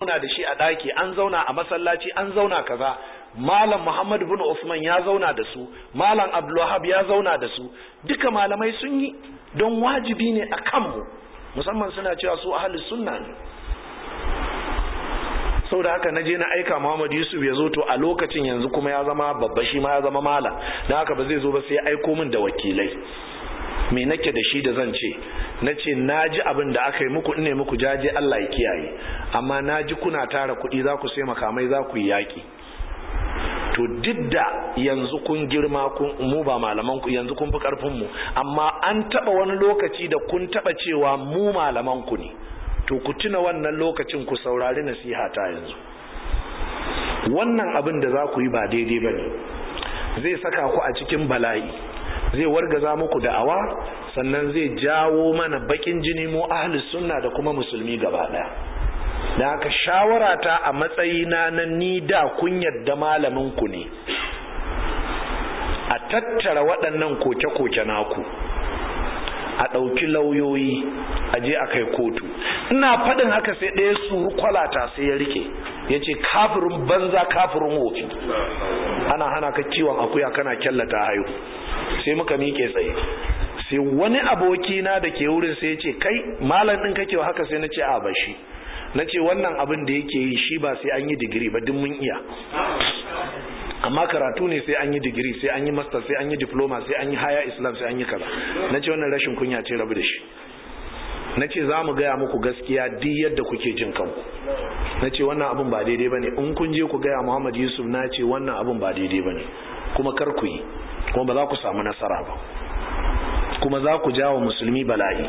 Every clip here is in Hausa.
zauna da shi a ɗaki, an zauna a masallaci, an zauna kaza. Malam Muhammad bin Usman ya zauna da su, Malam Abdulwahab ya zauna da su, duka malamai sun yi, don wajibi ne a kanmu, musamman suna cewa su ahlus sunna ne. Saboda haka na je na aika Muhammad Yusuf ya zo, to a lokacin yanzu kuma ya zama babba, shi ma ya zama malam, don haka ba zai zo ba sai aiko min da wakilai. Me nake da shi da zan ce? Na ce na ji abin da aka yi muku, ne muku jaje, Allah ya kiyaye, amma na ji kuna tara kuɗi za ku sai makamai za ku yi yaƙi. To duk da yanzu kun girma, mu ba malaman ku, yanzu kun fi karfin mu, amma an taba wani lokaci da kun taba cewa mu malaman ku ne, to ku tuna wannan lokacin, ku saurari nasiha ta yanzu. Wannan abin da za ku yi ba daidai bane, zai saka ku a cikin bala'i, zai wargaza muku da'awa, sannan zai jawo mana bakin jini mu ahlus sunna da kuma musulmi gaba daya. Da haka shawara ta a matsayina na ni da kun yadda malamin ku ne, a tattara waɗannan koke-koke naku, a ɗauki lauyoyi, a je a kai kotu. Ina faɗin haka sai ɗaya suru kwalata sai ya rike, ya ce kafirin banza kafirin wofi, ana hana ka kiwon akuya kana kyallata haihu. Sai muka miƙe tsaye, sai wani abokina da ke wurin sai ya ce kai malam ɗin kake wa haka? Sai na ce a bashi, na ce wannan abin da yake yi shi ba sai an yi digiri ba, duk mun iya, amma karatu ne sai an yi digiri, sai an yi master, sai an yi diploma, sai an yi haya islam, sai an yi kaza. Na ce wannan rashin kunya ce, rabu da shi. Na ce za mu gaya muku gaskiya duk yadda kuke jin kanku. Na ce wannan abin ba daidai ba ne, in kun je ku gaya Muhammad Yusuf na ce wannan abin ba daidai ba ne, kuma kar ku yi, kuma ba za ku samu nasara ba, kuma za ku jawo musulmi bala'i.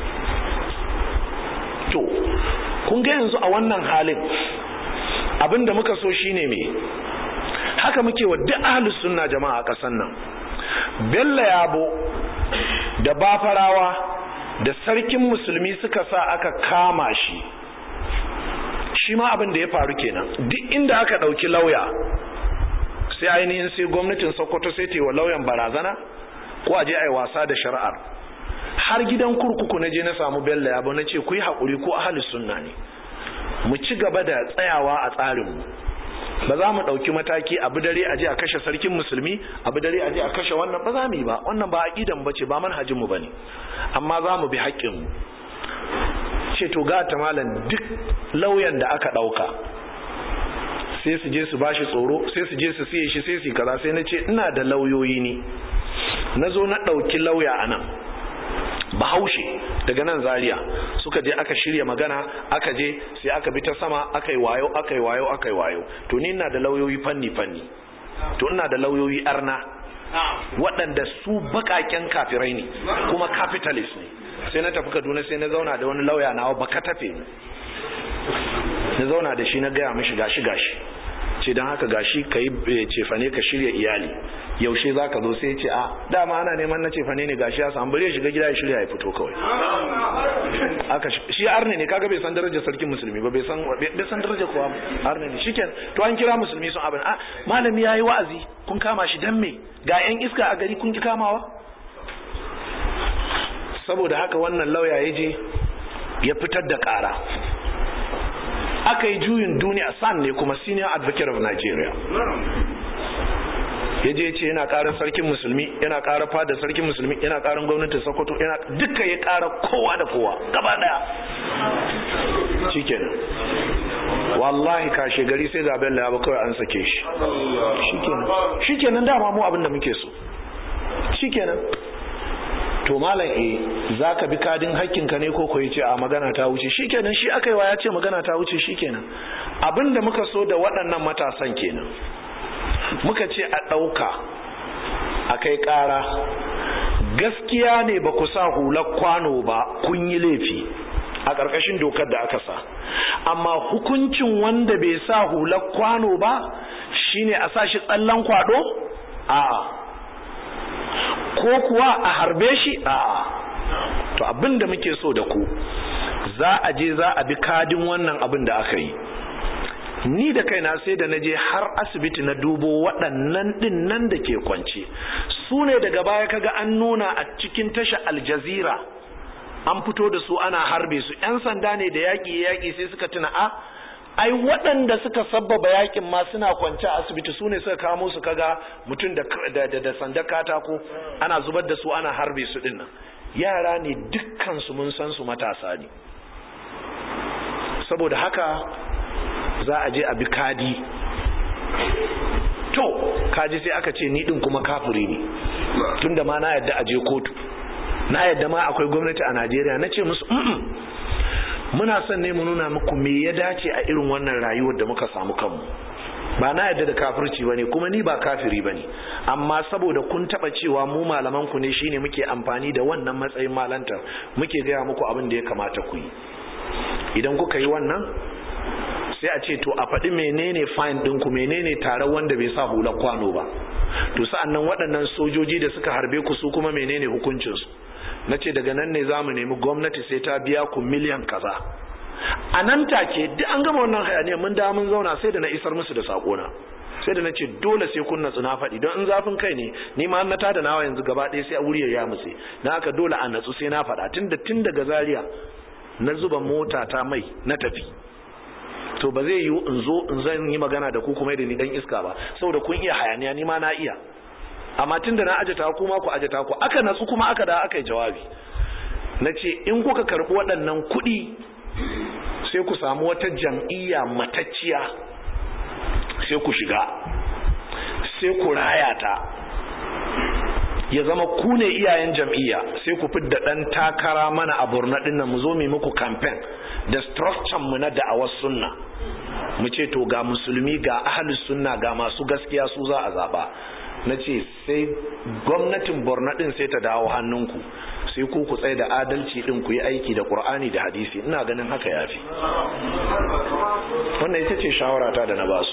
To kun ga yanzu a wannan halin abinda muka so shine me, haka muke wa duk ahlus sunna jama'a a kasan nan. Bello Yabo da Bafarawa da sarkin musulmi suka sa aka kama shi, shi ma abin da ya faru kenan. Duk inda aka dauki lauya, sai ainihin sai gwamnatin Sokoto sai ta yi wa lauyan barazana, ko a je a yi wasa da shari'ar. Har gidan kurkuku na je na samu Bello Yabo, na ce ku yi haƙuri, ko ahlus sunna ne, mu ci gaba da tsayawa a tsarinmu, ba za mu ɗauki mataki abu dare a je a kashe sarkin musulmi, abu dare a je a kashe wannan, ba za mu yi ba, wannan ba aqidan bace, ba manhajinmu bane, amma za mu bi haƙƙinmu. Ce to ga ta malam, duk lauyan da aka ɗauka sai su je su bashi tsoro, sai su je su siye shi, sai su kaza. Sai na ce ina da lauyoyi ne, na zo na ɗauki lauya a nan Bahaushe daga nan Zaria, suka je aka shirya magana, aka je sai aka bi ta sama, aka yi wayo. To ni ina da lauyoyi fanni, to ina da lauyoyi arna waɗanda su baƙaƙen kafirai ne kuma capitalist ne. Sai na tafi Kaduna, sai na zauna da wani lauya nawa baka tafe ni, na zauna da shi, na gaya mishi gashi ce don haka gashi ka yi cefane, ka shirya iyali, yaushe za ka zo? sai ce a dama ana neman na cefane ne, gashi ya samu, bari ya shiga gida ya shirya ya fito kawai. Aka shi arne ne, kaga bai san darajar sarkin musulmi ba, bai san darajar kowa, arne ne. Shiken to an kira musulmi sun abin, a malami yayi wa'azi kun kama shi dan me? Ga yan iska a gari kun ki kamawa? Saboda haka wannan lauya ya je ya fitar da ƙara, aka yi juyin duniya. San ne kuma senior advocate of Nigeria, ya je ce yana ƙarar sarkin musulmi, yana ƙarar fadar sarkin musulmi, yana ƙarar gwamnatin Sokoto, yana duka ya ƙara kowa da kowa gaba daya. Shikenan wallahi kashe gari sai ga Bello Yabo kawai an sake shi. Shikenan dama mu abin da muke so. Shikenan to malam zaka bi kadin hakkinka ne ko koyi ce a magana ta wuce? Shikenan shi aka yi wa ya ce magana ta wuce. Shikenan abinda muka so da waɗannan matasan kenan, muka ce a ɗauka a kai ƙara. Gaskiya ne ba ku sa hular kwano ba, kun yi laifi a ƙarƙashin dokar da aka sa, amma hukuncin wanda bai sa hular kwano ba shine a sa shi tsallan kwado? A'a. Ko kuwa a harbe shi? A'a. To abinda muke so da ku, za a je za a bi kadin wannan abin da aka yi. Ni da kaina sai da naje har asibiti na dubo waɗannan din nan da ke kwance. Su ne daga baya kaga an nuna a cikin tasha Al Jazeera, an fito da su ana harbe su. 'Yan sanda ne da yaƙi sai suka tuna ai waɗanda suka sabbaba yakin ma suna kwance a asibiti su ne suka kamo su kaga mutum da sandar katako ana zubar da su ana harbe su dinnan yara ne dukkan su mun san su matasa ne saboda haka za a je a bi kadi to kaji sai aka ce ni din kuma kafiri ne tunda ma na yadda a je kotu na yadda ma akwai gwamnati a Najeriya na ce musu muna son ne mu nuna muku me ya dace a irin wannan rayuwar da muka samu kanmu ba na yadda da kafirci bane kuma ni ba kafiri bane amma saboda kun taba cewa mu malaman ku ne shine muke amfani da wannan matsayin malanta muke gaya muku abin da ya kamata ku yi idan kuka yi wannan sai a ce to a faɗi menene fine ɗinku menene tare wanda bai sa hular kwano ba to sa'annan waɗannan sojoji da suka harbe ku su kuma menene hukuncinsu na ce daga nan ne za mu nemi gwamnati sai ta biya ku miliyan kaza a nan take duk an gama wannan hayaniya mun da mun zauna sai da na isar musu da sakona sai da na ce dole sai kun natsu na faɗi don in zafin kai ne ni ma na tada nawa yanzu gaba ɗaya sai a wuri ya mutse na haka dole a natsu sai na faɗa tun daga Zaria na zuba mota ta mai na tafi to ba zai yiwu in zo in zan yi magana da ku kuma da ni dan iska ba saboda kun iya hayaniya ni ma na iya amma tunda na ajata ku ma ku ajata ku aka natsu kuma aka da aka yi jawabi nace in kuka karbi waɗannan kuɗi sai ku samu wata jam'iyya matacciya sai ku shiga sai ku raya ta ya zama ku ne iyayen jam'iyya sai ku fidda dan takara mana a Borno din nan mu zo mu muku campaign da structure mu na da'awar sunna mu ce to ga musulmi ga ahlus sunna ga masu gaskiya su za a zaba nace sai gwamnatin Borno din sai ta dawo hannunku sai ku tsaye da adalci din ku yi aiki da Qur'ani da hadisi ina ganin haka yafi wannan ita ce shawara ta da na basu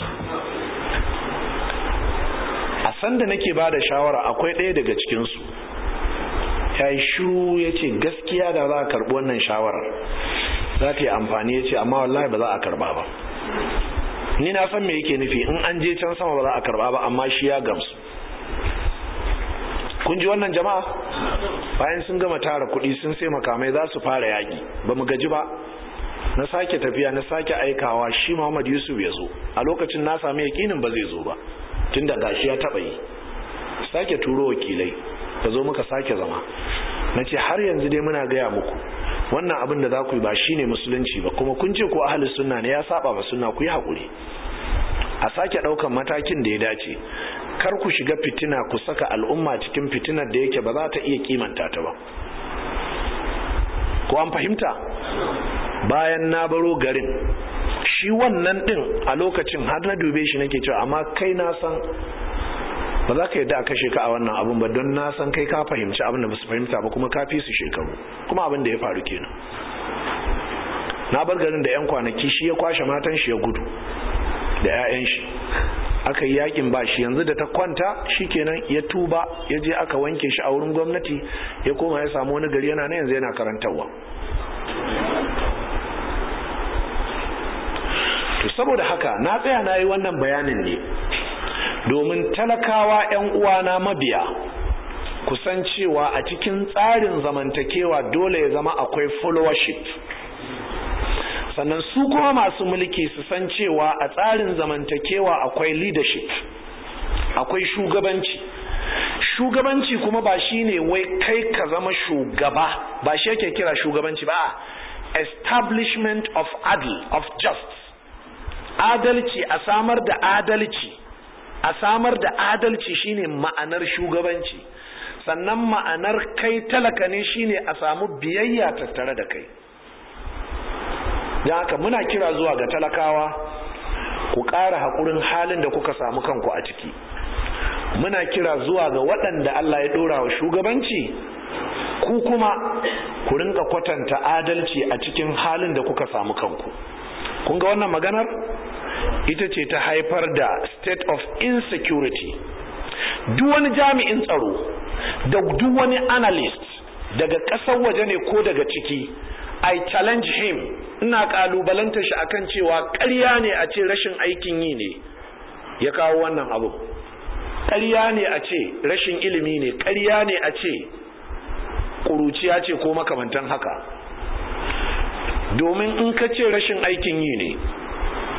a sanda nake bada shawara akwai ɗaya daga cikin su yayi shiru yace gaskiya da za a karbi wannan shawarar za ta yi amfani yace amma wallahi ba za a karba ba ni na san me yake nufi in an je can sama ba za a karba ba amma shi ya gamsu kun ji wannan jama'a bayan sun gama tara kuɗi sun sai makamai za su fara yaƙi ba mu gaji ba na sake tafiya na sake aikawa shi Muhammad Yusuf ya zo a lokacin na sami yakinin ba zai zo ba tunda gashi ya taɓa yi sake turo wakilai ka zo muka sake zama na ce har yanzu dai muna gaya muku wannan abin da za ku yi ba shine musulunci ba kuma kun ce ko ahlus sunna ne ya saba ba sunna ku yi haƙuri a sake ɗaukan matakin da ya dace kar ku shiga fitina ku saka al'umma cikin fitinar da yake ba za ta iya kimanta ta ba ko an fahimta bayan na baro garin shi wannan din a lokacin har na dube shi nake cewa amma kai na san ba za ka yadda a kashe ka a wannan abun ba don na san kai ka fahimci abin da ba su fahimta ba kuma ka fi su shekaru kuma abin da ya faru kenan na bar garin da 'yan kwanaki shi ya kwashe matan shi ya gudu da 'ya'yan shi aka yi yakin ba shi yanzu da ta kwanta shi kenan ya tuba ya je aka wanke shi a wurin gwamnati ya koma ya samu wani gari yana na yanzu yana karantarwa to saboda haka na tsaya na yi wannan bayanin ne domin talakawa 'yan uwana mabiya kusan cewa a cikin tsarin zamantakewa dole ya zama akwai followership sannan su kuma masu mulki su san cewa a tsarin zamantakewa akwai leadership akwai shugabanci kuma ba shine wai kai ka zama shugaba ba shi yake kira shugabanci ba establishment of justice adalci a samar da adalci shine ma'anar shugabanci sannan ma'anar kai talaka ne shine a samu biyayya tattare da kai da haka muna kira zuwa ga talakawa ku ƙara haƙurin halin da kuka samu kanku a ciki muna kira zuwa ga waɗanda Allah ya ɗora wa shugabanci ku kuma ku rinka kwatanta adalci a cikin halin da kuka samu kanku kun ga wannan maganar ita ce ta haifar da state of insecurity duk wani jami'in tsaro da duk wani analyst daga ƙasar waje ne ko daga ciki I challenge him ina kalubalanta shi akan cewa ƙarya ne a ce rashin aikin yi ne ya kawo wannan abu ƙarya ne a ce rashin ilimi ne ƙarya ne a ce ƙuruciya ce ko makamantan haka domin in ka ce rashin aikin yi ne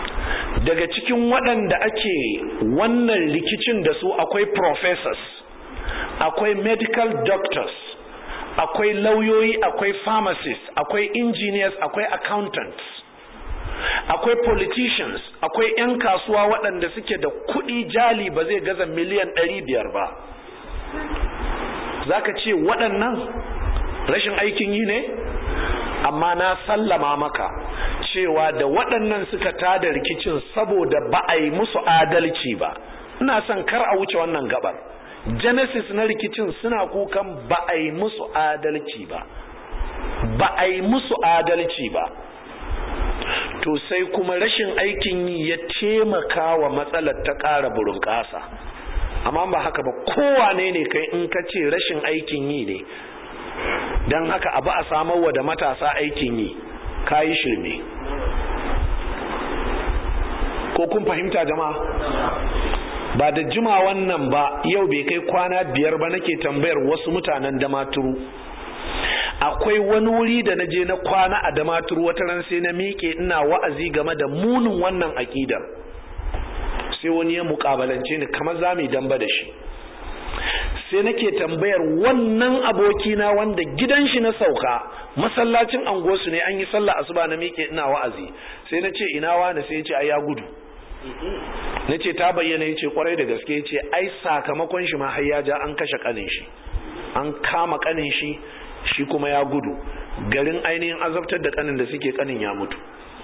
daga cikin waɗanda ake wannan rikicin da su akwai professors, akwai medical doctors, akwai lauyoyi, akwai pharmacists, akwai engineers, akwai accountants, akwai politicians, akwai 'yan kasuwa waɗanda suke da kuɗi jali ba zai gaza miliyan 500 ba. Zaka ce waɗannan rashin aikin yi ne? Amma na sallama maka cewa da waɗannan suka tada rikicin saboda ba a yi musu adalci ba. Ina son kar a wuce wannan gabar. Genesis na rikicin suna kukan ba a yi musu adalci ba. Ba a yi musu adalci ba. To sai kuma rashin aikin yi ya taimaka wa matsalar ta ƙara burunƙasa. Amma ba haka ba, kowane ne kai in ka ce rashin aikin yi ne, don haka abu a samarwa da matasa aikin yi, ka yi shirme. Ko kun fahimta jama'a? Ba da jima wannan ba, yau bai kai kwana 5 ba nake tambayar wasu mutanen Damaturu. Akwai wani wuri da naje na kwana a Damaturu wata ran sai na miƙe ina wa'azi game da munin wannan aƙidar. Sai wani ya muƙabalance ni kamar za mu yi damba da shi. Sai nake tambayar wannan abokina wanda gidan shi na sauka, masallacin anguwarsu ne, an yi sallah asuba na miƙe ina wa'azi. Sai na ce ina wani? Sai ya ce ai ya gudu. Na ce ta bayyana? Ya ce kwarai da gaske. Ya ce ai sakamakon shi ma har ya ja an kashe kanin shi, an kama kanin shi, shi kuma ya gudu. Garin ainihin azabtar da kanin da suke, kanin ya mutu.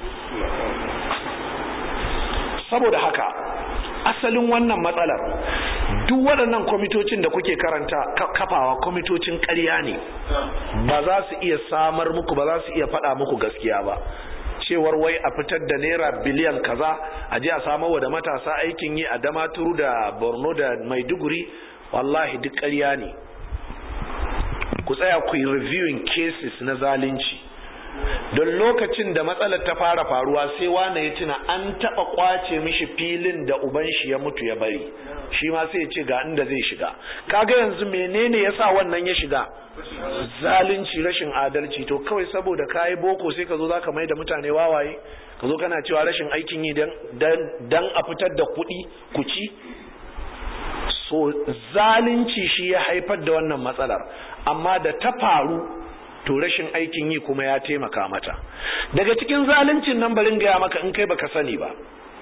Saboda haka asalin wannan matsalar, duk waɗannan kwamitocin da kuke karanta kafawa kwamitocin ƙarya ne. Ba za su iya samar muku, ba za su iya faɗa muku gaskiya ba. Cewar wai a fitar da naira biliyan kaza a je a samarwa da matasa aikin yi a Damaturu da Borno da Maiduguri, wallahi duk ƙarya ne. Ku tsaya ku yi reviewing cases na zalunci. Don lokacin da matsalar ta fara faruwa sai wane ya tuna an taɓa kwace mishi filin da uban shi ya mutu ya bari, shi ma sai ya ce ga inda zai shiga. Kaga yanzu menene yasa wannan ya shiga? Zalunci, rashin adalci. To kawai saboda kayi boko sai ka zo zaka mai da mutane wawaye, ka zo kana cewa rashin aikin yi dan a fitar da kuɗi ku ci. So zalunci shi ya haifar da wannan matsalar, amma da ta faru to rashin aikin yi kuma ya taimaka mata. Daga cikin zaluncin nan barin gaya maka in kai baka sani ba,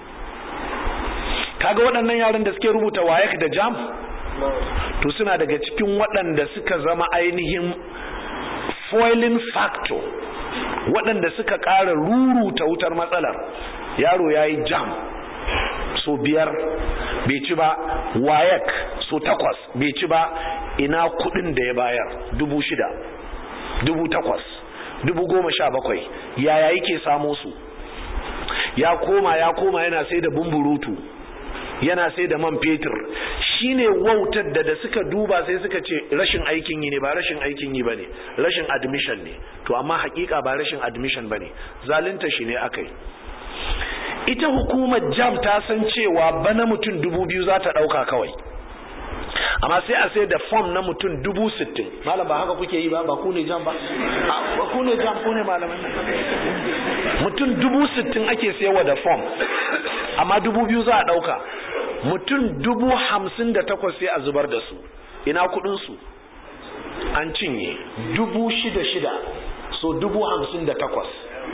kaga waɗannan yaran da suke rubuta WAEC da JAMB, to suna daga cikin waɗanda suka zama ainihin foiling factor, waɗanda suka ƙara ruruta wutar matsalar. Yaro ya yi JAMB so 5 bai ci ba, WAEC so 8 bai ci ba, ina kuɗin da ya bayar 6,000 8,000 17,000 yaya yake samo su? Ya koma yana sai da bumburutu, yana sai da man fetur. Shine wautar da suka duba sai suka ce rashin aikin yi ne. Ba rashin aikin yi bane, rashin admission ne. To amma hakika ba rashin admission bane, zalunta shi ne akai. Ita hukumar JAMB ta san cewa bana mutum 2,000 za ta dauka kawai, amma sai a sai da form na mutum 60,000. Malam ba haka kuke yi ba? Ba ku ne JAMB ba? Ba ku ne JAMB, ku ne malaman nan. Mutum 60,000 ake sayarwa da form, amma 2,000 za a dauka. Mutum 58,000 sai a zubar da su. Ina kudin su? An cinye 6,600 so 58,000.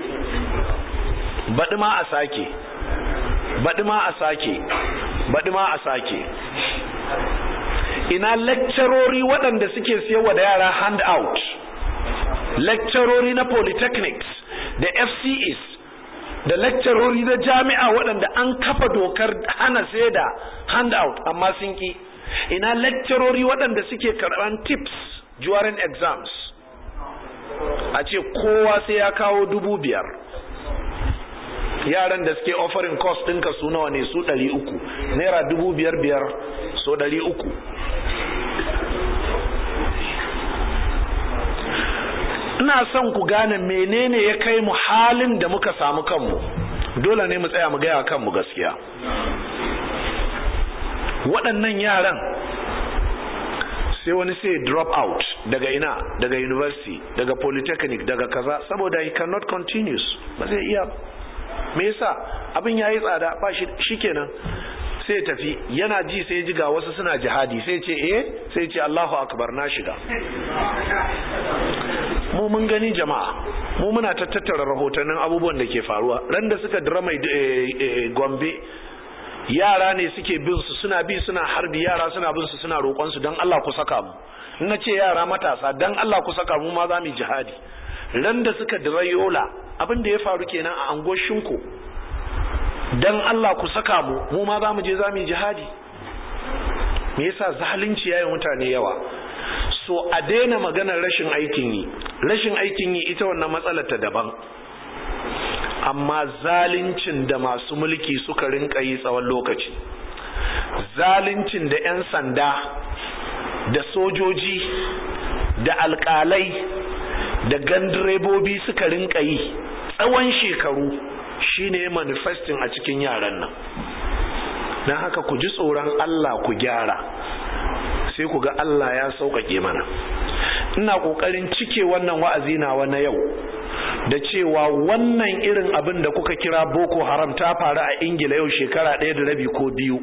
Baɗi ma a sake, baɗi ma a sake, baɗi ma a sake. Ina lecturori waɗanda suke siyarwa da yara handout, lecturori na polytechnics da FCEs da lecturori na jami'a waɗanda an kafa dokar hana sai da handout amma sun ki. Ina lecturori waɗanda suke karɓan tips during exams, a ce kowa sai ya kawo 5,000. Yaran da suke offering cost ɗinka su nawa ne? Su 300, naira 5,500 so 300. Ina son ku gane menene ya kai mu halin da muka samu kanmu. Dole ne mu tsaya mu gaya kanmu gaskiya. Waɗannan yaran sai wani sai drop out daga ina, daga university, daga polytechnic, daga kaza, saboda he cannot continue. Ba zai iya. Me yasa? abin yayi tsada ba shikenan sai tafi yana ji sai ji ga wasu suna jihadi sai ce sai ce Allahu akbar na shiga. Mu mun gani jama'a, mu muna tattara rahotannin abubuwan da ke faruwa. Ran da suka dira mai Gombe, yara ne suke bin su, suna bi suna harbi, yara suna bin su suna roƙon su dan Allah ku saka mu. Na ce yara matasa dan Allah ku saka mu ma za mu jihadi. Ran da suka dira Yola, abin da ya faru kenan a Angoshinko, dan Allah ku saka mu ma za mu je za mu jihadi. Me yasa zalunci yayin mutane yawa? So a daina maganar rashin aikin yi ita wannan matsalar ta daban, amma zaluncin da masu mulki suka rinka yi tsawon lokaci, zaluncin da 'yan sanda da sojoji da alƙalai da gandirebobi suka rinka yi tsawon shekaru shine manifesting a cikin yaran nan. Dan haka ku ji tsoron Allah ku gyara, sai ku ga Allah ya sauƙaƙe mana. Ina ƙoƙarin cike wannan wa'azi nawa na yau da cewa wannan irin abin da kuka kira Boko Haram ta faru a Ingila yau shekara 1 da rabi ko 2.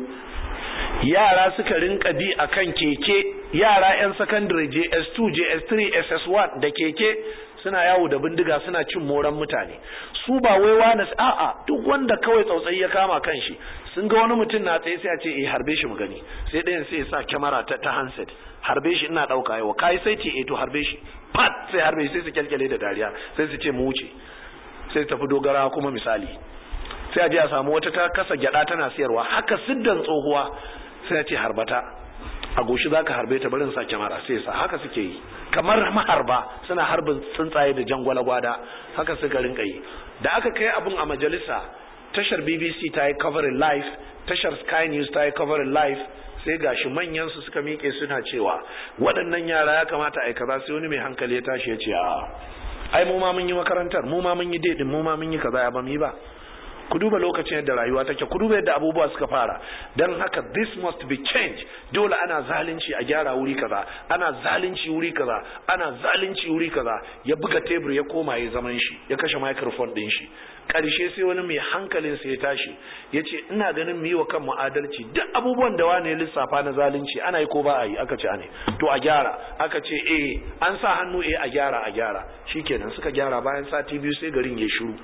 Yara suka rinka bi akan keke, yara 'yan secondary JS2, JS3, SS1 da keke suna yawo da bindiga suna cin moran mutane. Su ba wai wani a'a, duk wanda kawai tsautsayi ya kama kanshi, sun ga wani mutum na tsaye sai a ce harbe shi mu gani, sai ɗayan sai ya sa kyamara ta handset, harbe shi ina ɗauka yawa, kai sai ce to harbe shi, pat sai harbe shi, sai su kyalkyale da dariya, sai su ce mu wuce, sai su tafi dogara kuma misali, sai a je a samu wata ta kasa gyada tana siyarwa, haka siddan tsohuwa sai a ce harbata, a goshi zaka harbe ta barin sa kyamara, sai sa haka suke yi, kamar maharba suna harbin tsuntsaye da jangwala-gwada, haka suka rinka yi. Da aka kai abun a majalisa, tashar BBC ta yi covering live, tashar Sky News ta yi covering live, sai gashi manyan su suka miƙe suna cewa waɗannan yara ya kamata a yi kaza, sai wani mai hankali ya tashi ya ce ai mu ma mun yi makarantar, mu ma mun yi daidin, mu ma mun yi kaza, ya ba mu yi ba. Ku duba lokacin yadda rayuwa take, ku duba yadda abubuwa suka fara. Dan haka this must be changed. Dole ana zalunci a gyara wuri kaza, ana zalunci wuri kaza, ana zalunci wuri kaza. Ya buga tebur ya koma ya zaman shi, ya kashe microphone din shi. Karshe sai wani mai hankalin sa ya tashi, yace ina ganin mu yi wa kanmu adalci. Duk abubuwan da wani ya lissafa na zalunci ana yi ko ba a yi? Aka ce ane. To a gyara. Aka ce an sa hannu a gyara. Shikenan suka gyara, bayan sati 2 sai garin ya shiru.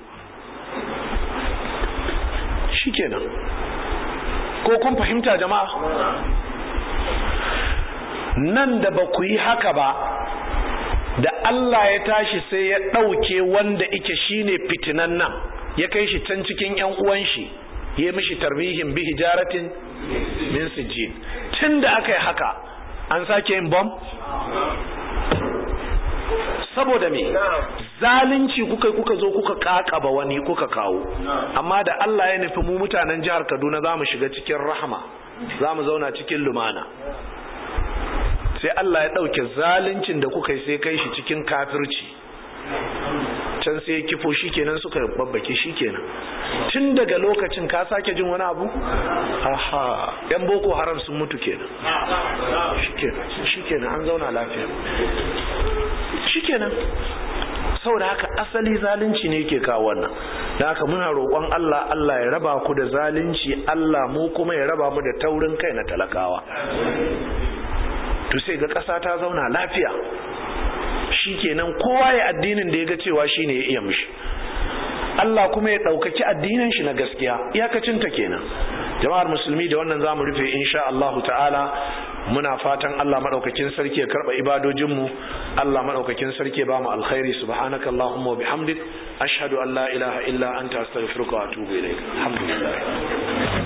Shikenan. Ko kun fahimta jama'a? Nan da ba ku yi haka ba, da Allah ya tashi sai ya ɗauke wanda ike shine fitinan nan, ya kai shi can cikin ƴan uwan shi, ya mishi tarbihin bi hijaratin min sijjin. Tun da aka yi haka, an sake yin bom? Saboda me? Zalunci kuka zo kuka kakaba wani kuka kawo. Amma da Allah ya nufi mu mutanen jihar Kaduna za mu shiga cikin rahama, za mu zauna cikin lumana, sai Allah ya ɗauke zaluncin da kuka yi sai kai shi cikin kafirci. Can sai ya kifo, shikenan suka babbake, shikenan. Tun daga lokacin ka sake jin wani abu? Aha, yan Boko Haram sun mutu kenan. Shikenan an zauna lafiya. Shikenan. Saboda haka asali zalunci ne yake kawo wannan. Da haka muna roƙon Allah ya raba ku da zalunci, Allah mu kuma ya raba mu da taurin kai na talakawa. To sai ga ƙasa ta zauna lafiya. Shikenan kowa ya addinin da ya ga cewa shine ya iya mishi. Allah kuma ya ɗaukaki addinin shi na gaskiya, iyakacin ta kenan. Jama'ar musulmi, da wannan zamu rufe insha Allah ta'ala. Muna fatan Allah madaukakin sarki ya karba ibadojinmu, Allah madaukakin sarki ya bamu alkhairi. Subhanakallahumma wa bihamdik, ashhadu an la ilaha illa anta astaghfiruka wa atubu ilaik. Alhamdulillah.